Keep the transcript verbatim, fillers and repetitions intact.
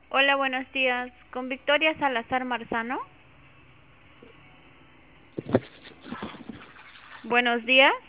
Hola, buenos días. Con Victoria Salazar Marzano. Buenos días.